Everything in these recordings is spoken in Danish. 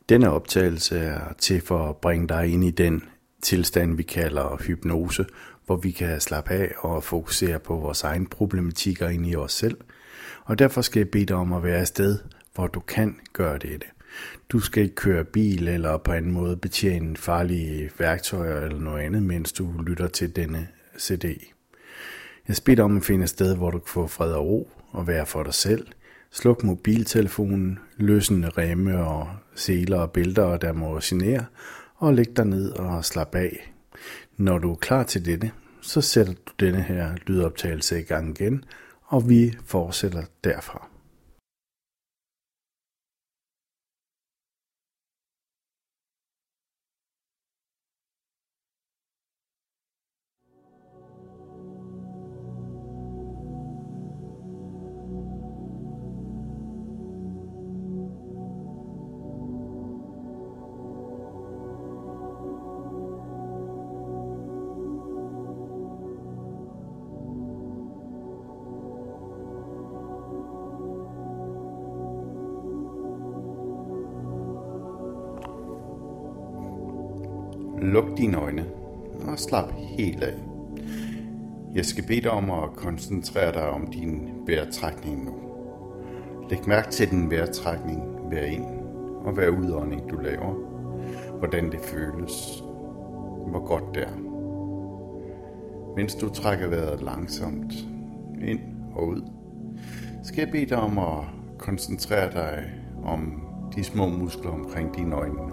Denne optagelse er til for at bringe dig ind i den tilstand, vi kalder hypnose, hvor vi kan slappe af og fokusere på vores egne problematikker inde i os selv. Og derfor skal jeg bede dig om at være et sted, hvor du kan gøre det. Du skal ikke køre bil eller på anden måde betjene farlige værktøjer eller noget andet, mens du lytter til denne CD. Jeg skal bede dig om at finde et sted, hvor du kan få fred og ro og være for dig selv. Sluk mobiltelefonen, løsne remme og seler og bælter, der må genere, og læg dig ned og slap af. Når du er klar til dette, så sætter du denne her lydoptagelse i gang igen, og vi fortsætter derfra. Luk dine øjne og slap helt af. Jeg skal bede dig om at koncentrere dig om din vejrtrækning nu. Læg mærke til din vejrtrækning hver ind og hver udånding du laver. Hvordan det føles. Hvor godt det er. Mens du trækker vejret langsomt ind og ud, skal jeg bede dig om at koncentrere dig om de små muskler omkring dine øjne nu.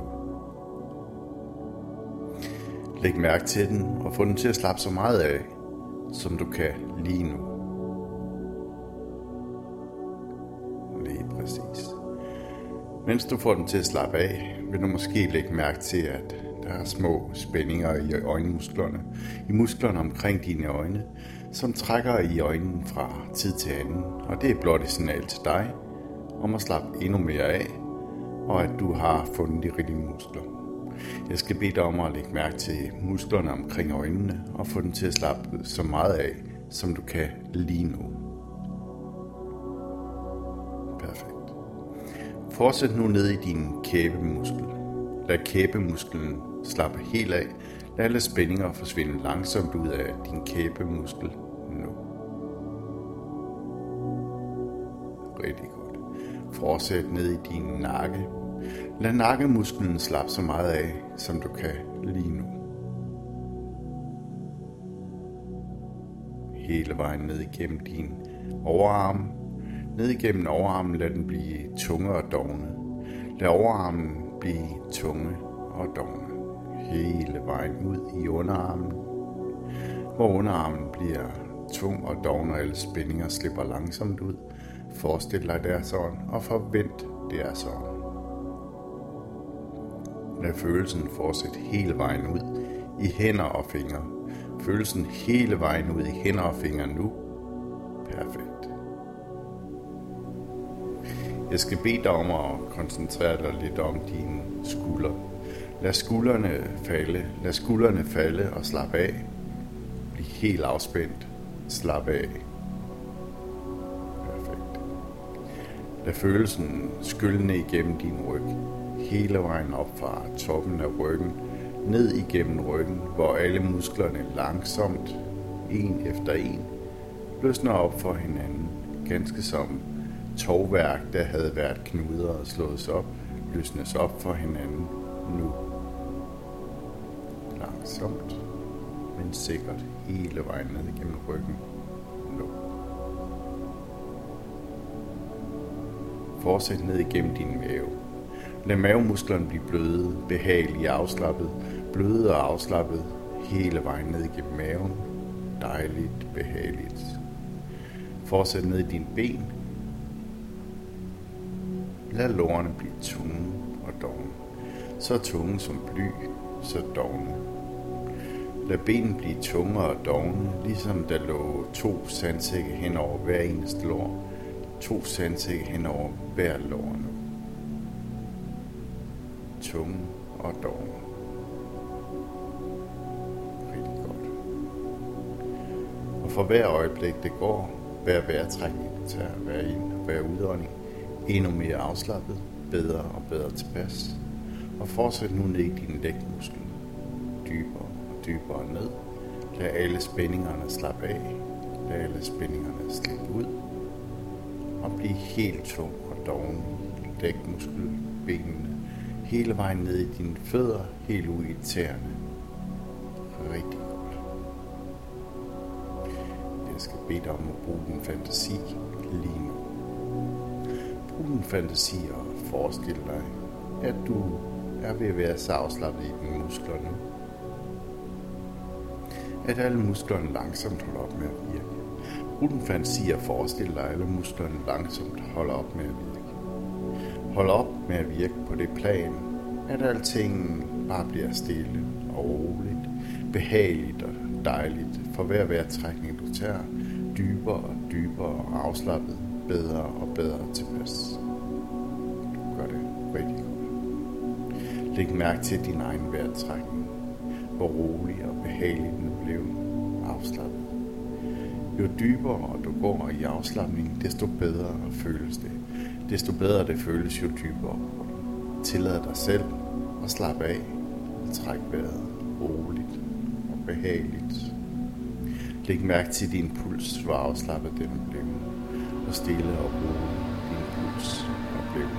Læg mærke til den og få den til at slappe så meget af, som du kan lige nu. Lige præcis. Mens du får den til at slappe af, vil du måske lægge mærke til, at der er små spændinger i øjenmusklerne, i musklerne omkring dine øjne, som trækker i øjnene fra tid til anden. Og det er blot et signal til dig om at slappe endnu mere af, og at du har fundet de rigtige muskler. Jeg skal bede dig om at lægge mærke til musklerne omkring øjnene og få dem til at slappe så meget af, som du kan lige nu. Perfekt. Fortsæt nu ned i din kæbemuskel. Lad kæbemusklen slappe helt af. Lad alle spændinger forsvinde langsomt ud af din kæbemuskel nu. Rigtig godt. Fortsæt ned i din nakke. Lad nakkemusklen slappe så meget af, som du kan lige nu. Hele vejen ned igennem din overarm. Ned igennem overarmen, lad den blive tunge og dogne. Lad overarmen blive tunge og dogne. Hele vejen ud i underarmen. Hvor underarmen bliver tung og dogne, og alle spændinger slipper langsomt ud. Forestil dig, det er sådan, og forvent, det er sådan. Lad følelsen fortsætte hele vejen ud i hænder og fingre. Følelsen hele vejen ud i hænder og fingre nu. Perfekt. Jeg skal bede dig om at koncentrere dig lidt om dine skuldre. Lad skuldrene falde. Lad skuldrene falde og slap af. Bliv helt afspændt. Slap af. Perfekt. Lad følelsen skylle ned igennem din ryg. Hele vejen op fra toppen af ryggen, ned igennem ryggen, hvor alle musklerne langsomt, en efter en, løsner op for hinanden, ganske som tovværk, der havde været knuder og slået op, løsnes op for hinanden nu. Langsomt, men sikkert hele vejen ned igennem ryggen nu. Fortsæt ned igennem din mave. Lad mavemusklerne blive bløde, behagelige, afslappet, bløde og afslappet hele vejen ned igennem maven. Dejligt, behageligt. Fortsæt ned i dine ben. Lad lårene blive tunge og dogne. Så tunge som bly, så dogne. Lad benene blive tunge og dogne, ligesom der lå 2 sandsække hen over hver eneste lår. 2 sandsække hen over hver lår nu. Tunge og dogne. Rigtig godt. Og for hver øjeblik det går, hver vejrtrækning det tager, hver ind og hver udånding, endnu mere afslappet, bedre og bedre tilpas. Og fortsæt nu ned i din lægmuskel. Dybere og dybere ned. Lad alle spændingerne slappe af. Lad alle spændingerne slippe ud. Og bliv helt tung og doven i lægmuskel, benene. Hele vejen ned i dine fødder, helt ud i tæerne. Rigtig godt. Jeg skal bede dig om at bruge din fantasi lige nu. Brug din fantasi og forestil dig, at du er ved at være så afslappet i dine muskler nu. At alle musklerne langsomt holder op med at virke. Brug din fantasi og forestil dig, at alle musklerne langsomt holder op med at virke. Hold op med at virke på det plan, at alting bare bliver stille og roligt, behageligt og dejligt for hver vejrtrækning du tager, dybere og dybere og afslappet, bedre og bedre tilpas. Du gør det rigtig godt. Læg mærke til din egen vejrtrækning, hvor rolig og behagelig den blev afslappet. Jo dybere du går i afslapning, desto bedre føles det. Desto bedre det føles, jo dybere. Tillad dig selv at slappe af og træk vejret roligt og behageligt. Læg mærke til din puls, hvor afslappet den blev, og stille og roligt din puls er blevet.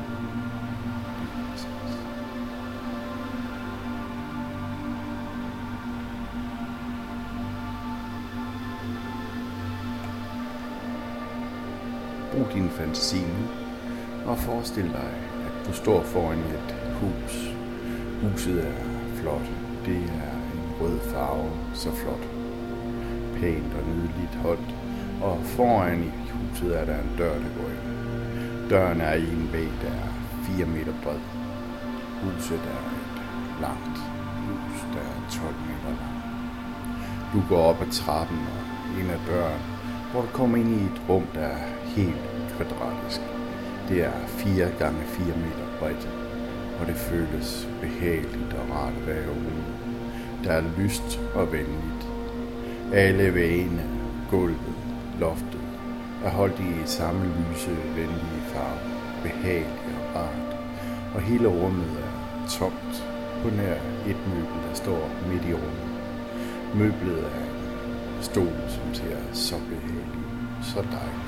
Brug din fantasi nu, og forestil dig, at du står foran et hus. Huset er flot. Det er en rød farve, så flot. Pænt og nydeligt højt. Og foran i huset er der en dør, der går ind. Døren er i en væg, der er 4 meter bred. Huset er et langt hus, der er 12 meter lang. Du går op ad trappen og ind ad døren, hvor du kommer ind i et rum, der er helt kvadratisk. Det er 4 gange 4 meter bredt, og det føles behageligt og rart at være ude. Der er lyst og venligt. Alle væggene, gulvet, loftet er holdt i samme lyse, venlige farve, behageligt og rart. Og hele rummet er tomt på nær et møbel, der står midt i rummet. Møblet er en stol, som ser så behagelig, så dejlig.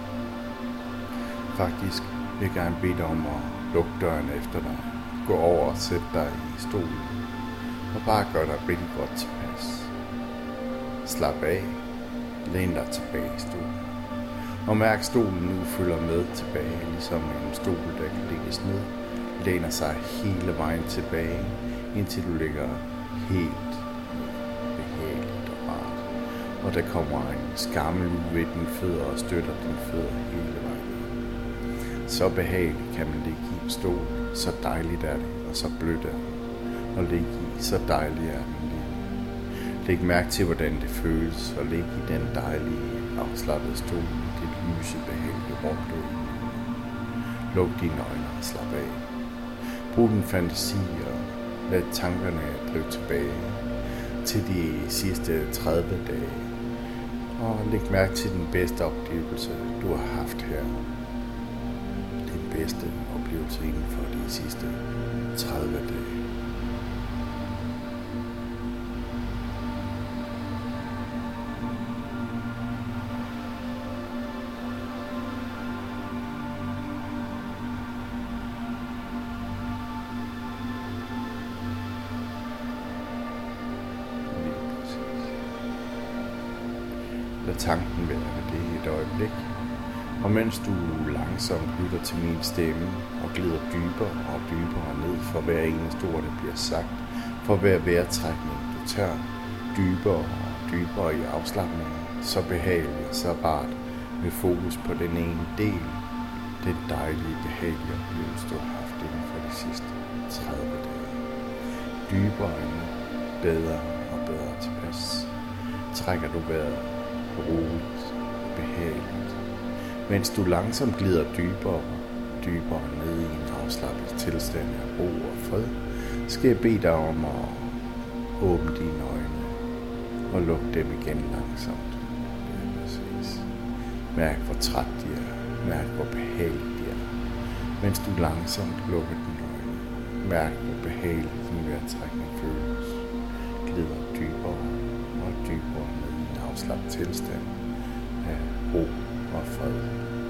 Faktisk vil jeg gerne bede dig om at lukke døren efter dig. Gå over og sæt dig i stolen. Og bare gør dig rigtig godt tilpas. Slap af. Læn dig tilbage i stolen. Og mærk stolen nu følger med tilbage, ligesom en stol, der kan lægges ned. Læner sig hele vejen tilbage, indtil du ligger helt behageligt og rart. Og der kommer en skammel ud ved dine fødder og støtter dine fødder hele vejen. Så behageligt kan man ligge i en stol, så dejligt er det, og så blødt er det. Og ligge i, så dejligt er den lige. Læg mærke til, hvordan det føles at ligge i den dejlige, afslappede stol i det lyse, behagelige rum, du er i. Luk dine øjne og slap af. Brug din fantasi og lad tankerne drive tilbage til de sidste 30 dage. Og læg mærke til den bedste oplevelse, du har haft her. Den bedste oplevelse inden for de sidste 30 dage. Lad tanken være det et øjeblik, og mens du langsomt lytter til min stemme og glider dybere og dybere ned for hver eneste ord, der bliver sagt, for hver vejrtrækning du tager, dybere og dybere i afslapningen, så behageligt og så rart, med fokus på den ene del, den dejlige, behagelige oplevelse, du har haft inden for de sidste 30 dage. Dybere endnu, bedre og bedre tilpas. Trækker du vejret roligt, behageligt, mens du langsomt glider dybere og dybere ned i en afslappet tilstand af ro og fred, skal jeg bede dig om at åbne dine øjne og lukke dem igen langsomt. Præcis. Mærk hvor træt de er, mærk hvor behageligt de er, mens du langsomt lukker dine øjne. Mærk, hvor behageligt din vejrtrækning føles. Glider dybere og dybere ned i en afslappet tilstand af ro og fred.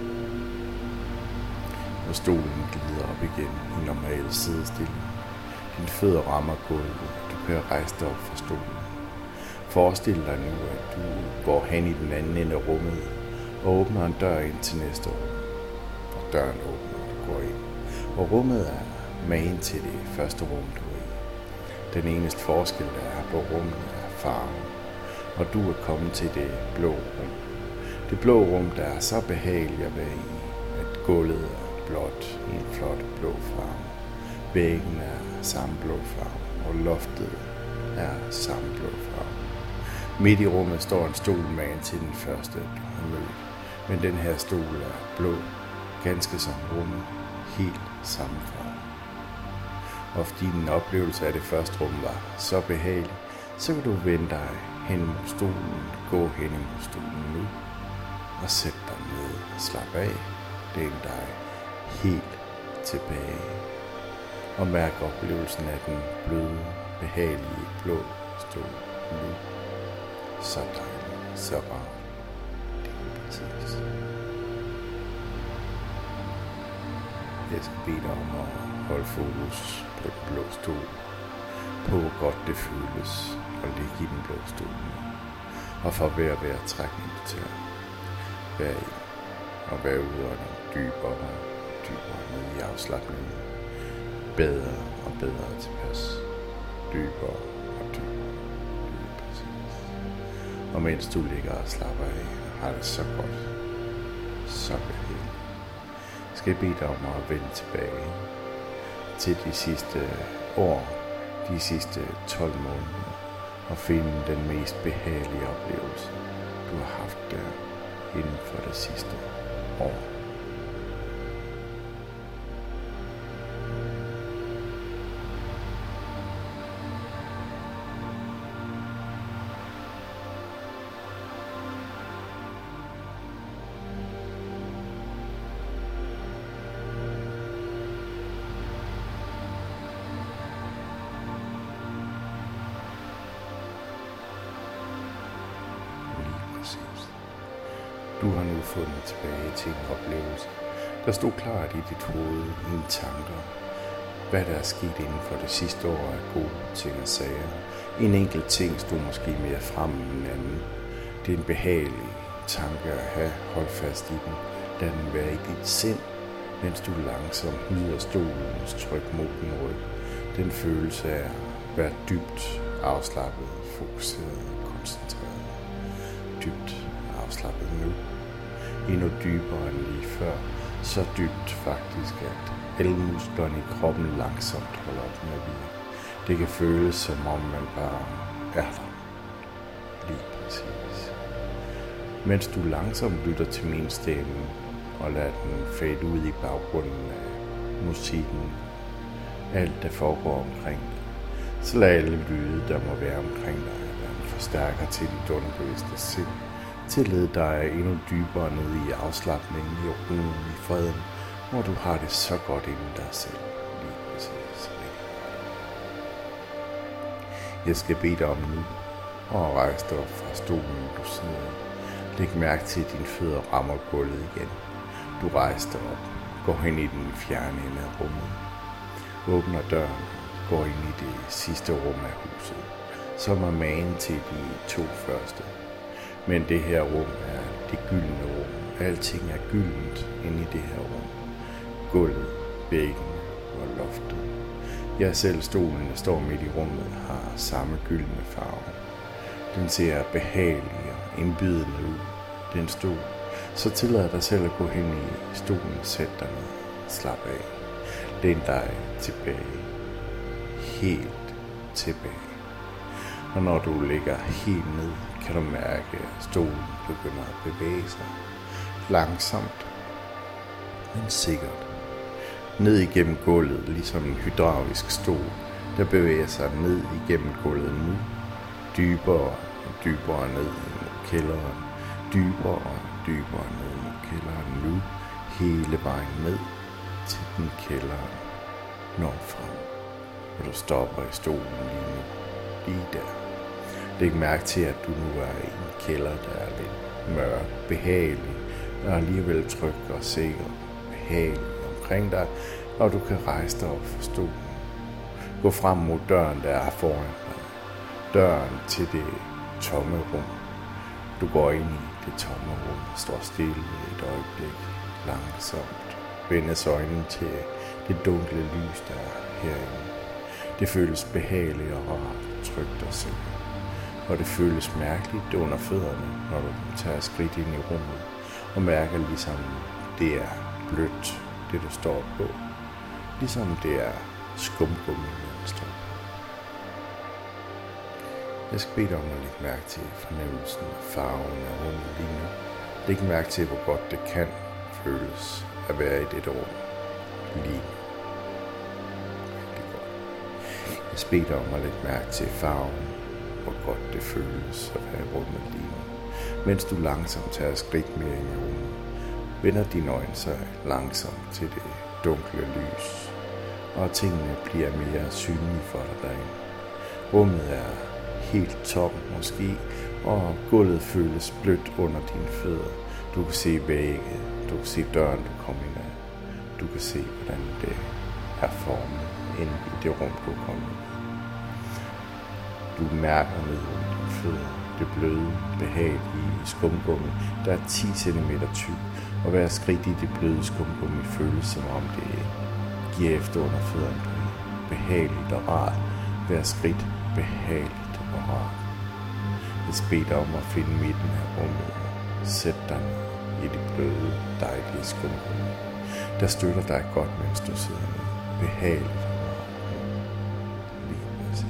Og stolen glider op igen i normal sidestilling. Dine fødder rammer gulvet, og du kan rejse dig op fra stolen. Forestil dig nu, at du går hen i den anden ende af rummet og åbner en dør ind til næste rum. Og døren åbner, og du går ind. Og rummet er magen til det første rum, du er i. Den eneste forskel, der er på rummet, er farven. Og du er kommet til det blå rum. Det blå rum, der er så behageligt at være i, at gulvet er blåt i en flot blå farve. Væggen er samme blå farve, og loftet er samme blå farve. Midt i rummet står en stol magen til den første, du har mødt. Men den her stol er blå, ganske som rummet, helt samme farve. Og fordi din oplevelse af det første rum var så behagelig, så kan du vende dig hen mod stolen, gå hen mod stolen nu, og sætte dig ned og slappe af. Læn dig helt tilbage. Og mærk oplevelsen af den bløde, behagelige blå stol nu. Så dejligt, så rart. Det er præcis. Jeg skal bede dig om at holde fokus på den blå stol, på hvor godt det føles at ligge i den blå stol nu. Og for hver vejrtrækning du tager, vær i og vær ude og dybere og dybere ned i afslapningen. Bedre og bedre tilpas. Dybere og dybere. Og mens du ligger og slapper af, har det så godt, så behageligt, skal jeg bede dig om at vende tilbage til de sidste år, de sidste 12 måneder, og finde den mest behagelige oplevelse, du har haft der inden for det sidste år. Du har nu fundet tilbage til en oplevelse, der stod klart i dit hoved, i dine tanker. Hvad der er sket inden for det sidste år af gode ting og sager. En enkelt ting stod måske mere frem end en anden. Det er en behagelig tanke at have. Hold fast i den. Lad den være i dit sind, mens du langsomt nyder stolens tryk mod din ryg. Den følelse af at være dybt afslappet, fokuseret og koncentreret. Dybt afslappet nu. Endnu dybere end lige før. Så dybt faktisk, at alle musklerne i kroppen langsomt holder op med at virke. Det kan føles som om man bare er der. Lige præcis. Mens du langsomt lytter til min stemme og lader den fade ud i baggrunden af musikken, alt der foregår omkring dig, så lad alle lyde, der må være omkring dig, være en forstærker til dit underbevidste sind, til at lede dig endnu dybere ned i afslapningen, i roen, i freden, hvor du har det så godt inden dig selv. Lige præcis. Jeg skal bede dig om nu at rejse dig op fra stolen, du sidder i. Læg mærke til, at dine fødder rammer gulvet igen. Du rejser dig op, går hen i den fjerne ende af rummet, åbner døren, går ind i det sidste rum af huset, som er magen til de 2 første. Men det her rum er det gyldne rum. Alting er gyldent inde i det her rum. Gulvet, væggen og loftet. Jeg selv stolen, der står midt i rummet, har samme gyldne farve. Den ser behagelig og indbydende ud, den stol. Så tillad dig selv at gå hen i stolen, sæt dig ned, slap af. Læn dig tilbage. Helt tilbage. Og når du ligger helt ned, kan du mærke, at stolen begynder at bevæge sig. Langsomt, men sikkert. Ned igennem gulvet, ligesom en hydraulisk stol, der bevæger sig ned igennem gulvet nu. Dybere og dybere ned mod kælderen. Dybere og dybere ned mod kælderen nu. Hele vejen ned til den kælderen når frem. Og du stopper i stolen lige nu. Lige der. Læg mærke til, at du nu er i en kælder, der er lidt mørk, behagelig, og alligevel tryg og sikker, behagelig omkring dig, og du kan rejse dig op fra stolen. Gå frem mod døren, der er foran dig. Døren til det tomme rum. Du går ind i det tomme rum, står stille et øjeblik, langsomt. Vendes øjnene til det dunkle lys, der er herinde. Det føles behageligt og rart, trygt og sikkert. Og det føles mærkeligt under fødderne, når du tager skridt ind i rummet, og mærker ligesom det er blødt, det du står på. Ligesom det er skumgummi, man står på. Jeg skal bede dig om at lægge mærke til fornemmelsen af farven af rummet lige nu. Læg mærke til, hvor godt det kan føles at være i det rum lige nu. Rigtig godt. Jeg skal bede dig om at lægge mærke til farven, hvor godt det føles at være i rummet lige nu. Mens du langsomt tager skridt mere ind i rummet, vender dine øjne sig langsomt til det dunkle lys, og tingene bliver mere synlige for dig derinde. Rummet er helt tomt måske, og gulvet føles blødt under dine fødder. Du kan se vægge, du kan se døren, du kommer ind af. Du kan se, hvordan det er formet inde i det rum, du kommer ind. Du mærker ned under dine fødder det bløde, behagelige skumgummi, der er 10 cm tyk, og hver skridt i det bløde skumgummi føles som om det giver efter under fødderne. Behageligt og rart. Hver skridt behageligt og rart. Jeg skal bede dig om at finde midten af rummet. Sæt dig ned i det bløde, dejlige skumgummi, der støtter dig godt, mens du sidder ned. Behageligt og rart. Lige præcis.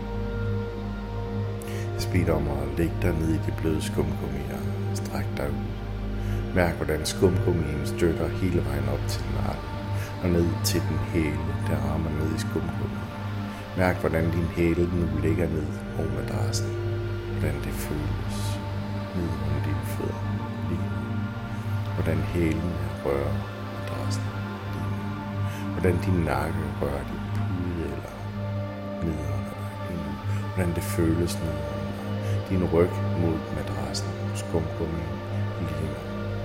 Jeg skal bede dig om at lægge dig ned i det bløde skumgummi og stræk dig ud. Mærk, hvordan skumgummien støtter hele vejen op til nakken og ned til den hæle, der rammer ned i skumgummi. Mærk, hvordan din hæle nu ligger ned på madrassen. Hvordan det føles ned under dine fødder lige nu. Hvordan hælen rører madrassen lige nu. Hvordan din nakke rører din pude eller ned under dig lige nu. Hvordan det føles ned under dig. Din ryg mod madrassen og skumgummien lige nu.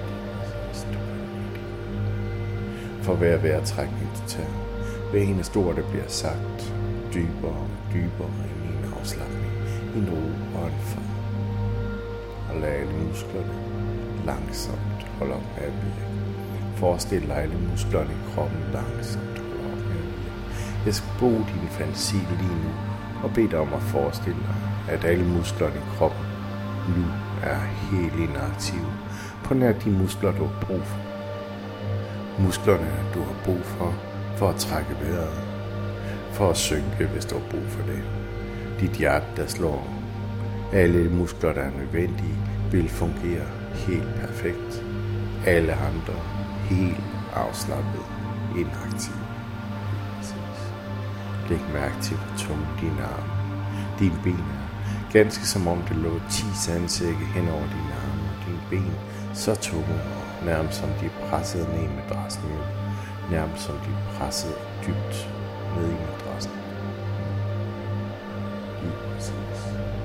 For hver vejrtrækning du tager, hver eneste ord, der bliver sagt, dybere og dybere ind i en afslapning, en ro og en fred. Og lad alle musklerne langsomt holde op med at virke. Forestil dig alle musklerne i kroppen langsomt holde op med at virke. Jeg skal bruge din fantasi lige nu og bede dig om at forestille dig, at alle musklerne i kroppen nu er helt inaktive på nær de muskler, du har brug for. Musklerne, du har brug for at trække vejret, for at synke, hvis du har brug for det. Dit hjerte, der slår. Alle muskler, der er nødvendige, vil fungere helt perfekt. Alle andre helt afslappet, inaktive. Læg mærke til, hvor tunge dine arme, dine ben er. Ganske som om det lå 10 sandsække hen over dine arme og dine ben, så tunge, nærmest som de er presset ned i madrassen. Nærmest som de er presset dybt ned i madrassen. Lige præcis.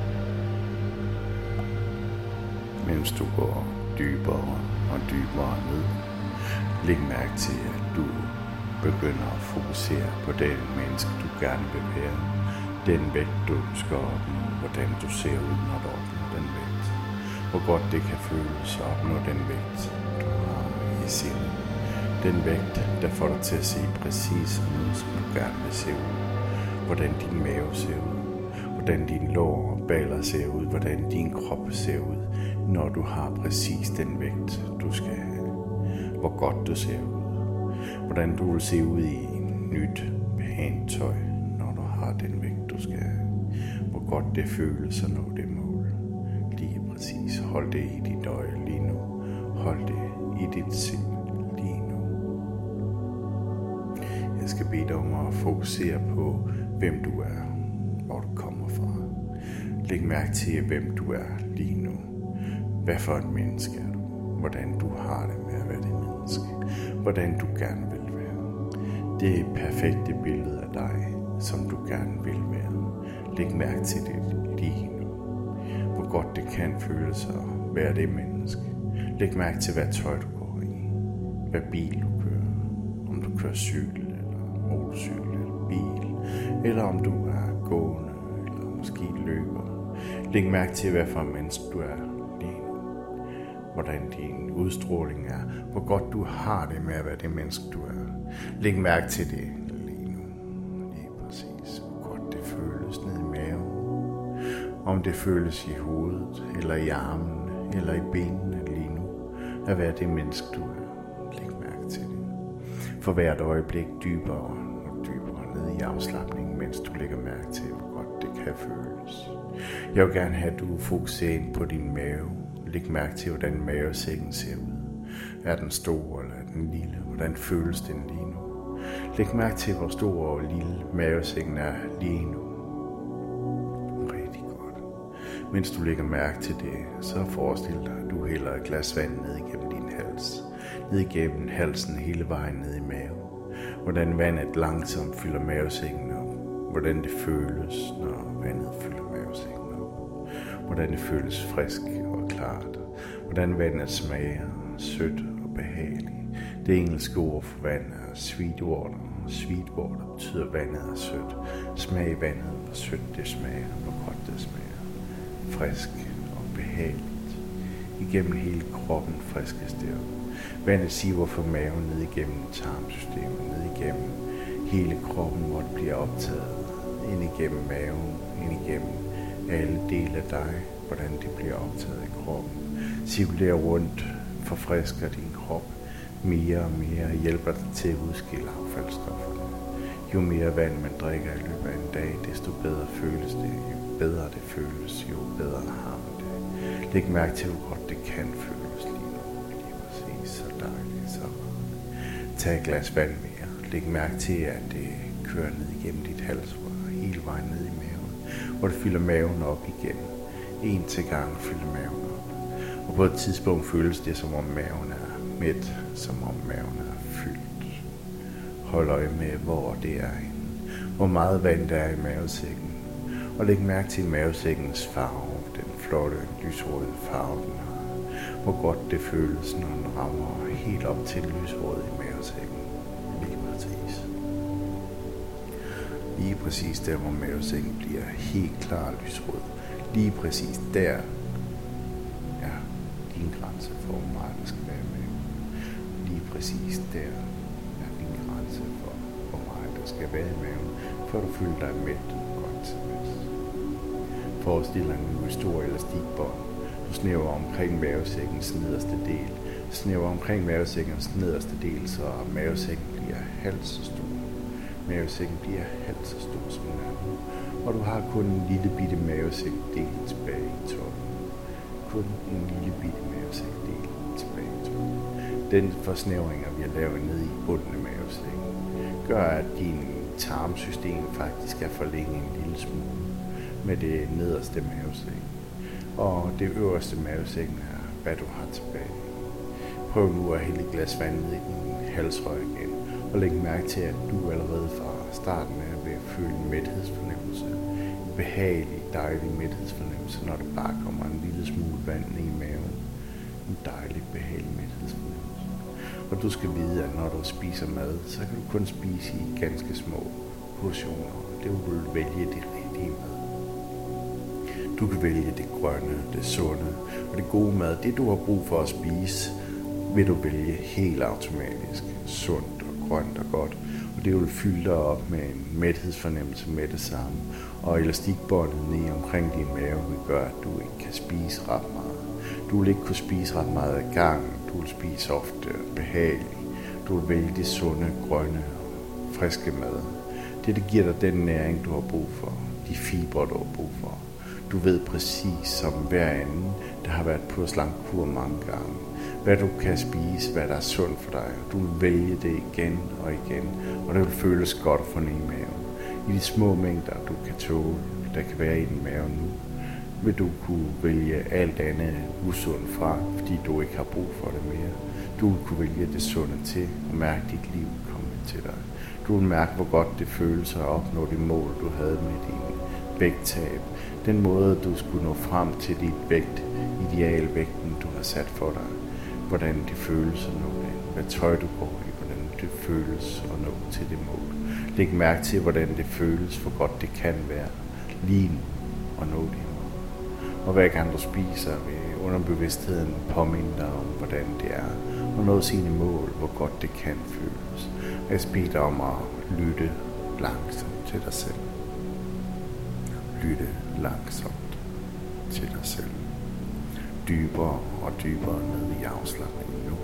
Mens du går dybere og dybere ned, læg mærke til, at du begynder at fokusere på den menneske, du gerne vil være. Den vægt, du skal opnå, hvordan du ser ud, når du opnår den vægt. Hvor godt det kan føles at opnå den vægt, du har i sindet. Den vægt, der får dig til at se præcis sådan ud, som du gerne vil se ud. Hvordan din mave ser ud. Hvordan dine lår og baller ser ud. Hvordan din krop ser ud, når du har præcis den vægt, du skal have. Hvor godt du ser ud. Hvordan du vil se ud i nyt, pænt tøj, når du har den vægt, du skal have. Hvor godt det føles at nå det mål. Lige præcis. Hold det i dit øje lige nu. Hold det i dit sind lige nu. Jeg skal bede dig om at fokusere på, hvem du er, hvor du kommer fra. Læg mærke til, hvem du er lige nu. Hvad for et menneske er du? Hvordan du har det med at være det menneske. Hvordan du gerne vil være. Det perfekte billede af dig, som du gerne vil være. Læg mærke til det lige nu. Hvor godt det kan føles at være det menneske. Læg mærke til, hvad tøj du går i. Hvad bil du kører. Om du kører cykel, eller motorcykel, eller bil. Eller om du er gående, eller måske løber. Læg mærke til, hvad for en menneske du er lige nu. Hvordan din udstråling er. Hvor godt du har det med at være det menneske, du er. Læg mærke til det lige nu. Lige præcis. Hvor godt det føles ned i maven. Om det føles i hovedet, eller i armen, eller i benene lige nu. At være det menneske, du er. Læg mærke til det. For hvert øjeblik dybere og dybere ned i afslapningen, mens du lægger mærke til, hvor godt det kan føles. Jeg vil gerne have, at du fokuserer ind på din mave. Læg mærke til, hvordan mavesækken ser ud. Er den stor, eller er den lille? Hvordan føles den lige nu? Læg mærke til, hvor stor og lille mavesækken er lige nu. Rigtig godt. Mens du lægger mærke til det, så forestil dig, at du hælder et glas vand ned igennem din hals. Ned igennem halsen hele vejen ned i maven. Hvordan vandet langsomt fylder mavesækken op. Hvordan det føles, når vandet fylder mavesækken op. Hvordan det føles frisk og klart. Hvordan vandet smager sødt og behageligt. Det engelske ord for vand er sweet water. Sweet water betyder vandet er sødt. Smag i vandet, hvor sødt det smager, hvor godt det smager. Frisk og behageligt. Igennem hele kroppen friskes det op. Vandet siver fra maven ned igennem tarmsystemet, ned igennem hele kroppen, hvor det bliver optaget. Ind igennem maven, ind igennem alle dele af dig, hvordan det bliver optaget i kroppen. Cirkulerer rundt, forfrisker din krop mere og mere, hjælper dig til at udskille affaldsstofferne. Jo mere vand man drikker i løbet af en dag, desto bedre føles det. Jo bedre det føles, jo bedre har man det. Læg mærke til, hvor godt det kan føles lige nu. Lige præcis, så dejligt, så rart. Tag et glas vand mere. Læg mærke til, at det kører ned igennem dit halsrør, hele vejen ned i maven, hvor det fylder maven op igen. En til gang fylder maven op. Og på et tidspunkt føles det, som om maven er mæt, som om maven er fyldt. Hold øje med, hvor det er henne. Hvor meget vand der er i mavesækken. Og læg mærke til mavesækkens farve, den flotte, lysrøde farve, den har. Hvor godt det føles, når den rammer helt op til lysrøde i mavesækken. Lige præcis. Lige præcis der, hvor mavesækken bliver helt klar lysrød. Lige præcis der er din grænse for, hvor meget der skal være med. Lige præcis der er din grænse for, hvor meget der skal være i maven, før du føler dig mæt og godt tilpas. Forestil dig en stor elastikbånd. Du snæver omkring mavesækkens nederste del. Snæver omkring mavesækkens nederste del, så mavesækken bliver halvt så stor. Mavesækken bliver halvt så stor som den er nu. Og du har kun en lille bitte mavesækdel tilbage i toppen. Kun en lille bitte mavesækdel tilbage i toppen. Den forsnævring, vi har lavet nede i bunden af mavesækken, gør, at din tarmsystem faktisk er forlænget en lille smule med det nederste mavesæk. Og det øverste mavesækken er, hvad du har tilbage. Prøv nu at hælde et glas vand ned i din halsrør igen, og læg mærke til, at du allerede fra starten af vil føle en mæthedsfornemmelse. En behagelig, dejlig mæthedsfornemmelse, når der bare kommer en lille smule vand ned i maven. En dejlig, behagelig mæthedsfornemmelse. Og du skal vide, at når du spiser mad, så kan du kun spise i ganske små portioner. Det vil vælge det rigtige mad. Du kan vælge det grønne, det sunde og det gode mad. Det du har brug for at spise, vil du vælge helt automatisk. Sundt og grønt og godt. Og det vil fylde dig op med en mæthedsfornemmelse med det samme. Og elastikbåndet ned omkring din mave vil gøre, at du ikke kan spise ret meget. Du vil ikke kunne spise ret meget ad gangen. Du vil spise ofte behageligt. Du vil vælge det sunde, grønne og friske mad. Det giver dig den næring, du har brug for. De fibre, du har brug for. Du ved præcis som hver anden, der har været på slankkur mange gange, hvad du kan spise, hvad der er sundt for dig. Du vil vælge det igen og igen, og det vil føles godt for ned i maven. I de små mængder, du kan tåle, der kan være i din mave nu, vil du kunne vælge alt andet usundt fra, fordi du ikke har brug for det mere. Du vil kunne vælge det sunde til og mærke dit liv komme til dig. Du vil mærke, hvor godt det føles at opnå det mål, du havde med din vægttab. Den måde, du skulle nå frem til dit idealvægten, du har sat for dig. Hvordan det føles at nå det. Hvad tøj du går i. Hvordan det føles at nå til det mål. Læg mærke til, hvordan det føles, hvor godt det kan være lige nu at nå det mål. Og hver gang du spiser, vil underbevidstheden påminde dig om, hvordan det er at nå sine mål, hvor godt det kan føles. Jeg beder dig om at lytte langsomt til dig selv. Lytte langsomt til dig selv. Dybere og dybere ned i afslapningen nu.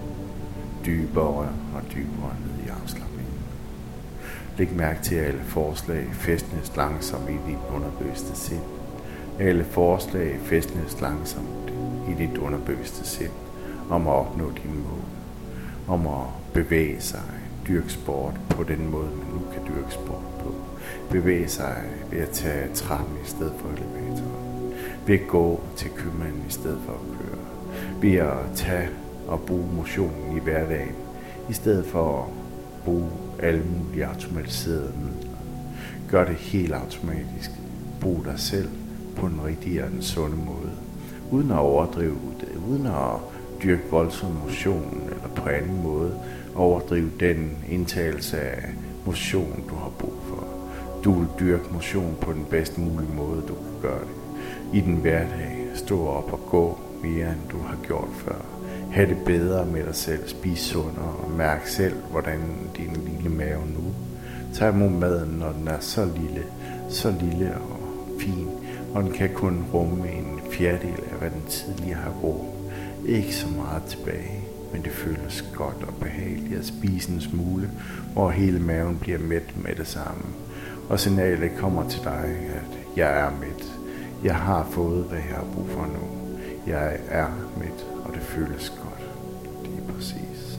Dybere og dybere ned i afslapningen. Læg mærke til, at alle forslag fæstnes langsomt i dit underbevidste sind. Alle forslag fæstnes langsomt i dit underbevidste sind om at opnå dine mål. Om at bevæge sig, dyrke sport på den måde, man nu kan dyrke sport på. Bevæge sig ved at tage trappen i stedet for elevatoren. Ved at gå til købmanden i stedet for at køre. Ved at tage og bruge motionen i hverdagen, i stedet for at bruge alle mulige automatiserede midler. Gør det helt automatisk. Brug dig selv på den rigtige og den sunde måde. Uden at overdrive det, uden at dyrke voldsom motion, eller på anden måde overdrive den indtagelse af motion, du har brug for. Du vil dyrke motion på den bedst mulige måde, du kan gøre det. I den hverdag, stå op og gå mere, end du har gjort før. Ha' det bedre med dig selv, spis sundere og mærk selv, hvordan din lille mave nu. Tag imod maden, når den er så lille og fin, og den kan kun rumme en fjerdedel af, hvad den tidligere har rummet. Ikke så meget tilbage, men det føles godt og behageligt at spise en smule, hvor hele maven bliver mæt med det samme. Og signalet kommer til dig, at jeg er mæt. Jeg har fået, hvad jeg har brug for nu. Jeg er mæt, og det føles godt. Lige præcis.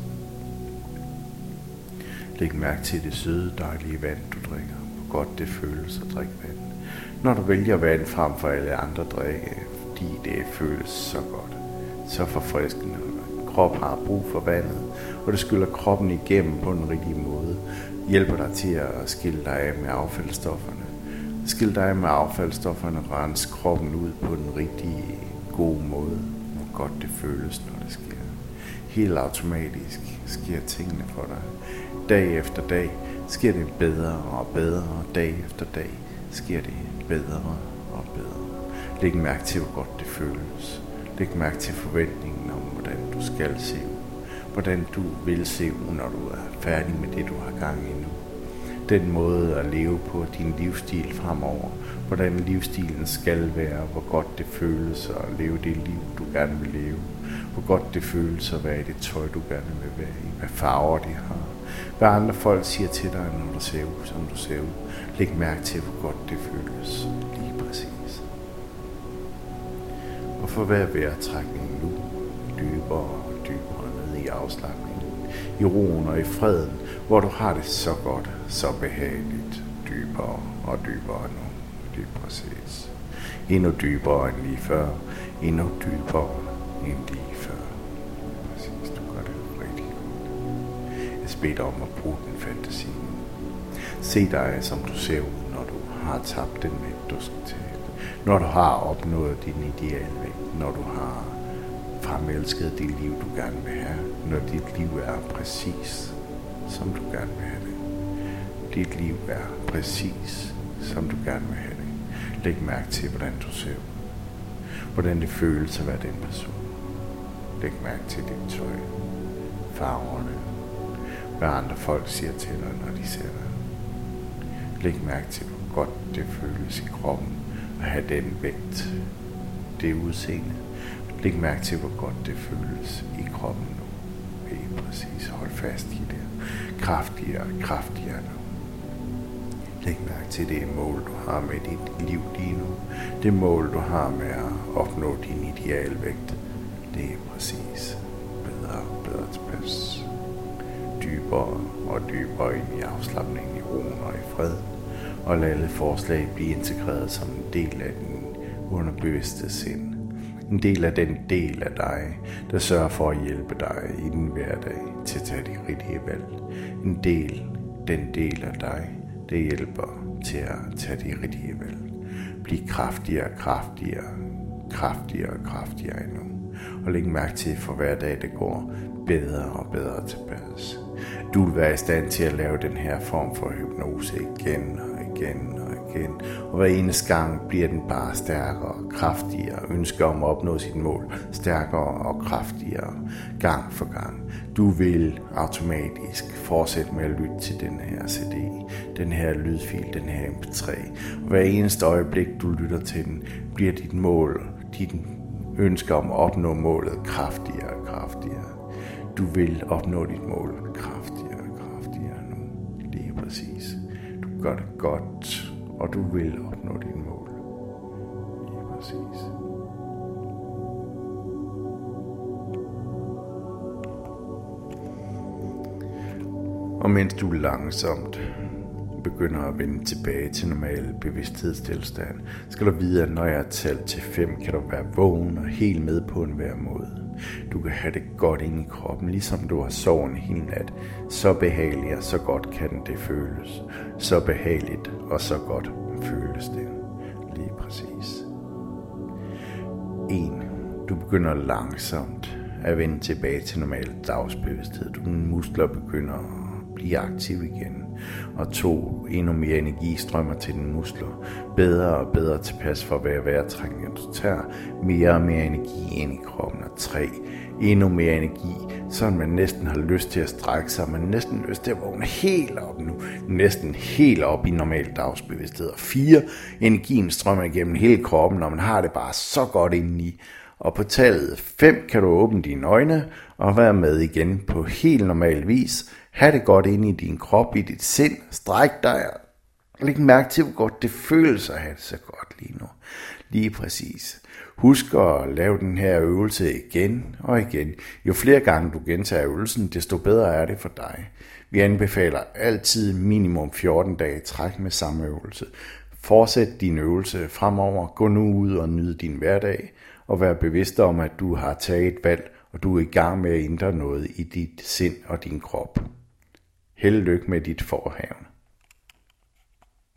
Læg mærke til det søde, dejlige vand, du drikker. Hvor godt det føles at drikke vand. Når du vælger vand frem for alle andre drikke, fordi det føles så godt, så forfriskende. Krop har brug for vandet, og det skyller kroppen igennem på den rigtige måde. Hjælper dig til at skille dig af med affaldsstofferne. Skil dig af med affaldsstofferne, rens kroppen ud på den rigtige, gode måde. Hvor godt det føles, når det sker. Helt automatisk sker tingene for dig. Dag efter dag sker det bedre og bedre, og dag efter dag sker det bedre og bedre. Læg mærke til, hvor godt det føles. Læg mærke til forventningen om, hvordan du skal se ud. Hvordan du vil se ud, når du er færdig med det, du har gang i nu. Den måde at leve på, din livsstil fremover. Hvordan livsstilen skal være. Hvor godt det føles at leve det liv, du gerne vil leve. Hvor godt det føles at være i det tøj, du gerne vil være i. Hvad farver de har. Hvad andre folk siger til dig, når du ser ud, som du ser ud. Læg mærke til, hvor godt det føles. Lige præcis. Og for hver vejrtrækning nu, dybere og dybere ned i afslapningen, i roen og i freden, hvor du har det så godt, så behageligt, dybere og dybere nu, lige præcis. Endnu dybere end lige før, endnu dybere end lige før. Præcis, du gør det rigtig godt. Jeg beder dig om at bruge den fantasi. Se dig, som du ser ud, når du har tabt den vægt, du skal til. Når du har opnået din idealvægt, når du har fremelsket det liv, du gerne vil have, når dit liv er præcis, som du gerne vil have det. Dit liv er præcis, som du gerne vil have det. Læg mærke til, hvordan du ser ud. Hvordan det føles at være den person. Læg mærke til dit tøj, farverne, hvad andre folk siger til dig, når de ser dig. Læg mærke til, hvor godt det føles i kroppen at have den vægt, det udseende. Læg mærke til, hvor godt det føles i kroppen nu. Helt præcis. Hold fast i det. Kraftigere og kraftigere nu. Læg mærke til det mål, du har med dit liv lige nu. Det mål, du har med at opnå din idealvægt. Det er præcis bedre og bedre tilpas. Dybere og dybere ind i afslapningen, i roen og i fred. Og lad alle forslag blive integreret som en del af den underbevidste sind. En del af den del af dig, der sørger for at hjælpe dig i din hverdag til at tage de rigtige valg. En del den del af dig, der hjælper til at tage de rigtige valg. Bliv kraftigere endnu. Og læg mærke til, for hver dag det går bedre og bedre tilpas. Du vil være i stand til at lave den her form for hypnose igen. Og hver eneste gang bliver den bare stærkere og kraftigere. Ønsker om at opnå sit mål stærkere og kraftigere gang for gang. Du vil automatisk fortsætte med at lytte til den her CD, den her lydfil, den her MP3. Og hver eneste øjeblik du lytter til den, bliver dit mål, dit ønsker om at opnå målet kraftigere. Du vil opnå dit mål kraftigere nu. Lige præcis. Du gør det godt, og du vil opnå dit mål. Lige præcis. Og mens du langsomt begynder at vende tilbage til normal bevidsthedstilstand, skal du vide, at når jeg er talt til 5, kan du være vågen og helt med på enhver måde. Du kan have det godt inde i kroppen, ligesom du har sovet en hel nat. Så behageligt og så godt kan det føles. Så behageligt og så godt føles det. Lige præcis. 1. Du begynder langsomt at vende tilbage til normal dagsbevidsthed. Dine muskler begynder at blive aktive igen. Og 2. Endnu mere energi strømmer til dine muskler. Bedre og bedre tilpas for hver vejrtrækning. Du tager mere og mere energi ind i kroppen. Og 3. Endnu mere energi, så man næsten har lyst til at strække sig. Man næsten lyst til at vågne helt op nu. Næsten helt op i normal dagsbevidsthed. Og 4. Energien strømmer igennem hele kroppen, når man har det bare så godt indeni. Og på tallet 5 kan du åbne dine øjne og være med igen på helt normal vis. Ha' det godt inde i din krop, i dit sind. Stræk dig. Læg mærke til, hvor godt det føles at have det så godt lige nu. Lige præcis. Husk at lave den her øvelse igen og igen. Jo flere gange du gentager øvelsen, desto bedre er det for dig. Vi anbefaler altid minimum 14 dage træk med samme øvelse. Fortsæt din øvelse fremover. Gå nu ud og nyd din hverdag. Og vær bevidst om, at du har taget et valg, og du er i gang med at ændre noget i dit sind og din krop. Held og lykke med dit forehavende.